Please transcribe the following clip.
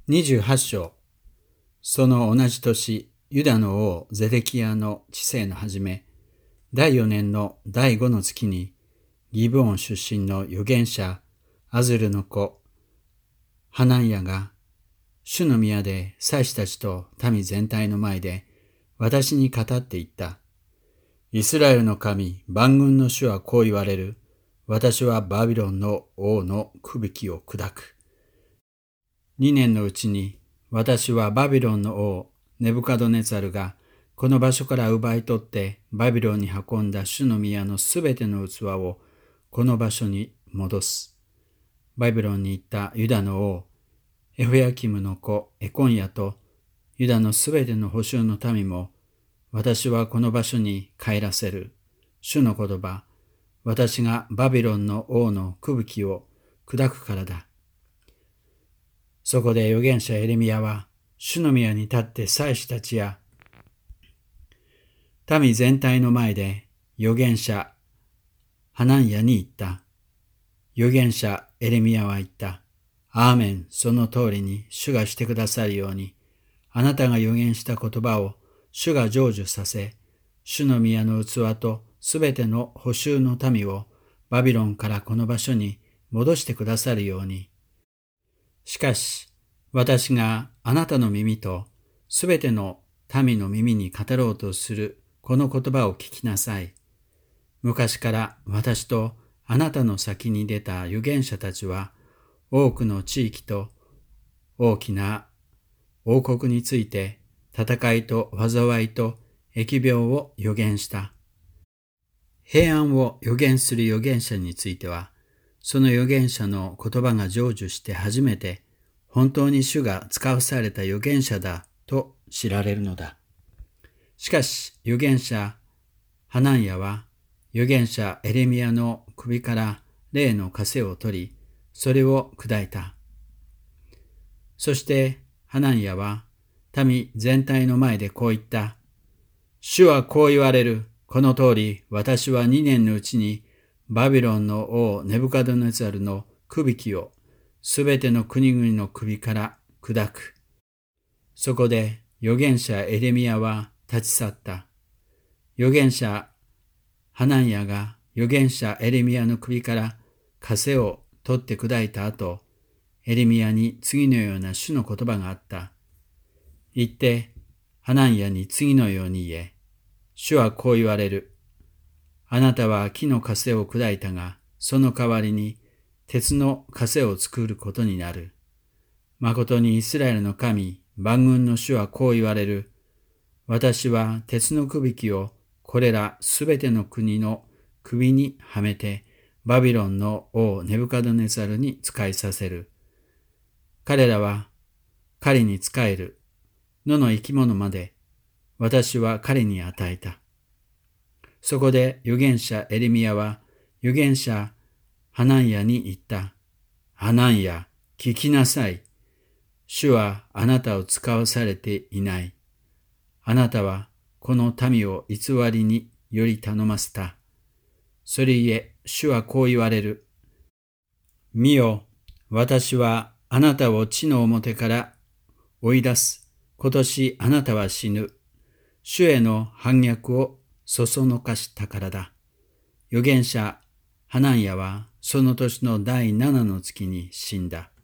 28章。その同じ年、ユダの王ゼデキヤの治世の初め、第4年の第5の月に、ギブオン出身の預言者アズルの子ハナンヤが、主の宮で祭司たちと民全体の前で私に語って言った。イスラエルの神、万軍の主はこう言われる。私はバビロンの王のくびきを砕く。2年のうちに私はバビロンの王ネブカドネザルがこの場所から奪い取ってバビロンに運んだ主の宮のすべての器をこの場所に戻す。バビロンに行ったユダの王エホヤキムの子エコンヤとユダのすべての捕囚の民も私はこの場所に帰らせる。主の言葉、私がバビロンの王のくびきを砕くからだ。そこで預言者エレミヤは主の宮に立って祭司たちや民全体の前で預言者ハナンヤに言った。預言者エレミヤは言った。アーメン、その通りに主がしてくださるように、あなたが預言した言葉を主が成就させ、主の宮の器とすべての捕囚の民をバビロンからこの場所に戻してくださるように。しかし、私があなたの耳とすべての民の耳に語ろうとするこの言葉を聞きなさい。昔から私とあなたの先に出た預言者たちは、多くの地域と大きな王国について戦いと災いと疫病を預言した。平安を預言する預言者については、その預言者の言葉が成就して初めて本当に主が使わされた預言者だと知られるのだ。しかし預言者ハナンヤは預言者エレミヤの首から例の枷を取り、それを砕いた。そしてハナンヤは民全体の前でこう言った。主はこう言われる。この通り私は2年のうちにバビロンの王ネブカドネザルのくびきをすべての国々の首から砕く。そこで預言者エレミヤは立ち去った。預言者ハナンヤが預言者エレミヤの首から枷を取って砕いた後、エレミヤに次のような主の言葉があった。言って、ハナンヤに次のように言え。主はこう言われる。あなたは木の枷を砕いたが、その代わりに鉄の枷を作ることになる。誠にイスラエルの神、万軍の主はこう言われる。私は鉄のくびきをこれらすべての国の首にはめて、バビロンの王ネブカドネザルに仕えさせる。彼らは彼に仕える。野の生き物まで私は彼に与えた。そこで預言者エレミヤは預言者ハナンヤに言った。ハナンヤ、聞きなさい。主はあなたを使わされていない。あなたはこの民を偽りにより頼ませた。それゆえ、主はこう言われる。見よ、私はあなたを地の表から追い出す。今年あなたは死ぬ。主への反逆をそそのかしたからだ。預言者ハナンヤはその年の第7の月に死んだ。